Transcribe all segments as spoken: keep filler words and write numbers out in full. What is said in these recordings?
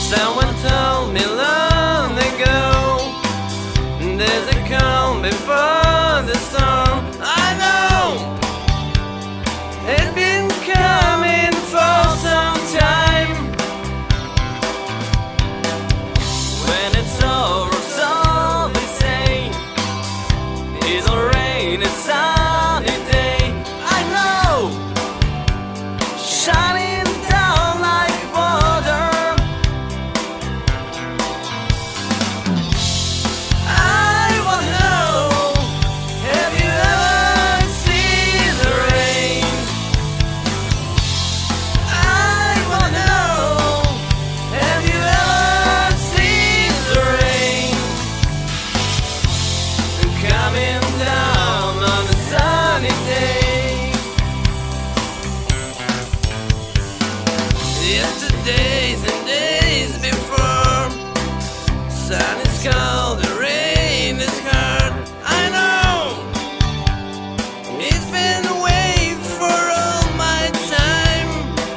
Someone told me long ago there's a calm before the storm. I know it's been coming for some time. When it's over, it's all they say is a rain, it's sunny day. I know, shining down like water. I wanna know, have you ever seen the rain? I wanna know, have you ever seen the rain coming down on a sunny day? Yesterdays and days before, sun is cold, the rain is hard. I know it's been away for all my time.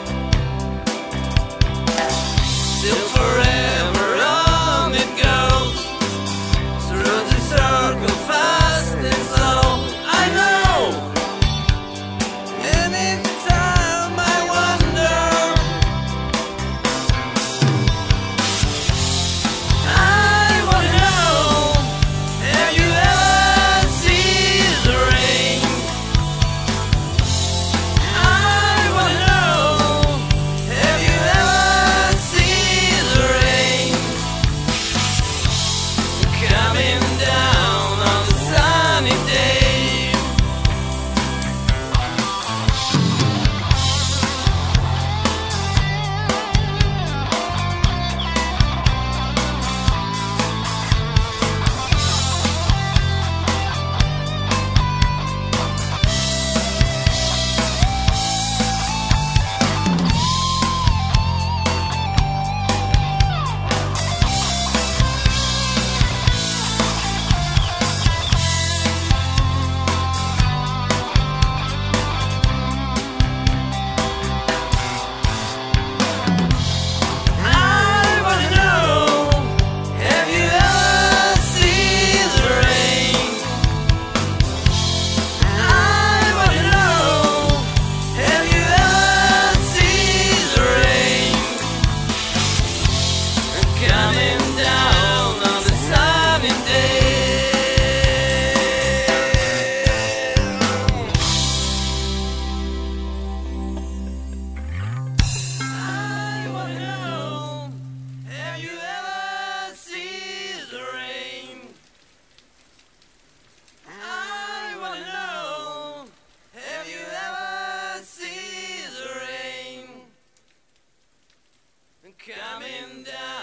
Till forever on it goes, through the circle fast and slow. I know, anytime I wonder, I wanna know, have you ever seen the rain? I wanna know, have you ever seen the rain coming down on a sunny day? I wanna know, have you ever seen the rain? I wanna know, have you ever seen the rain coming down on a sunny day? I wanna know, have you ever seen the rain? I wanna know, have you ever seen the rain coming down